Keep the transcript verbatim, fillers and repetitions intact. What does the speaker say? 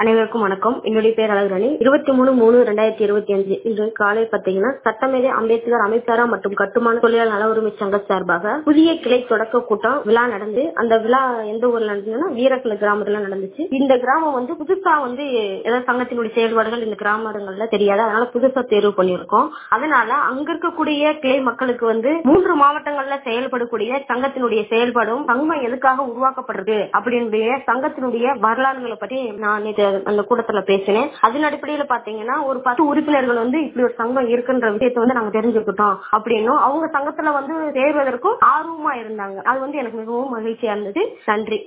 அனைவருக்கும் வணக்கம். என்னுடைய பேர் அழகுராணி. இருபத்தி மூணு மூணு ரெண்டாயிரத்தி இருபத்தி அஞ்சு இன்று காலை பாத்தீங்கன்னா சட்டமேதை அம்பேத்கர் அமைப்பாளர் மற்றும் கட்டுமான தொழிலாளர் நல உரிமை சங்க சார்பாக புதிய கிளை தொடக்க கூட்டம் விழா நடந்து, அந்த விழா எந்த ஊர்ல நடந்ததுன்னா வீரக்குள கிராமத்துல நடந்துச்சு. இந்த கிராமம் வந்து புதுசா வந்து ஏதாவது சங்கத்தினுடைய செயல்பாடுகள் இந்த கிராமங்கள்ல தெரியாது, அதனால புதுசா தேர்வு பண்ணிருக்கோம். அதனால அங்க இருக்கக்கூடிய கிளை மக்களுக்கு வந்து மூன்று மாவட்டங்கள்ல செயல்படக்கூடிய சங்கத்தினுடைய செயல்பாடும் சங்கம் எதுக்காக உருவாக்கப்படுறது அப்படின்ற சங்கத்தினுடைய வரலாறுகளை பற்றி நான் அந்த கூட்டத்துல பேசினேன். அதன் அடிப்படையில பாத்தீங்கன்னா ஒரு பத்து உறுப்பினர்கள் வந்து இப்படி ஒரு சங்கம் இருக்குன்ற விஷயத்தை வந்து நாங்க தெரிஞ்சுக்கிட்டோம் அப்படின்னும் அவங்க சங்கத்துல வந்து சேர்வதற்கும் ஆர்வமா இருந்தாங்க. அது வந்து எனக்கு மிகவும் மகிழ்ச்சியா இருந்தது. நன்றி.